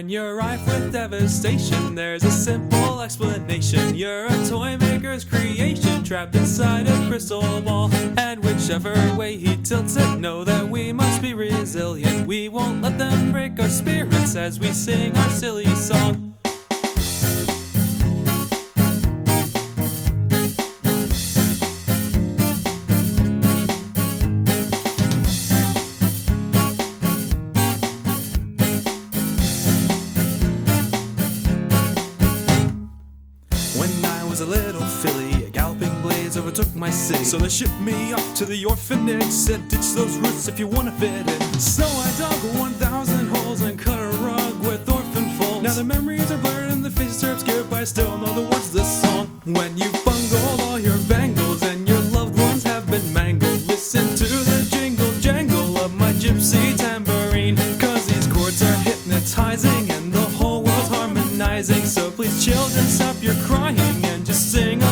When you're rife with devastation, there's a simple explanation. You're a toy maker's creation, trapped inside a crystal ball. And whichever way he tilts it, know that we must be resilient. We won't let them break our spirits as we sing our silly song. When I was a little filly, a galloping blaze overtook my city. So they shipped me off to the orphanage, said ditch those roots if you wanna fit in. So I dug 1,000 holes and cut a rug with orphan folds. Now the memories are blurred and the faces are obscured, but I still know the words of this song. When you've bungled all your bangles and your loved ones have been mangled, listen to the jingle jangle of my gypsy tambourine. Cause these chords are hypnotizing and the whole world's harmonizing. So please children, stop your crying and just sing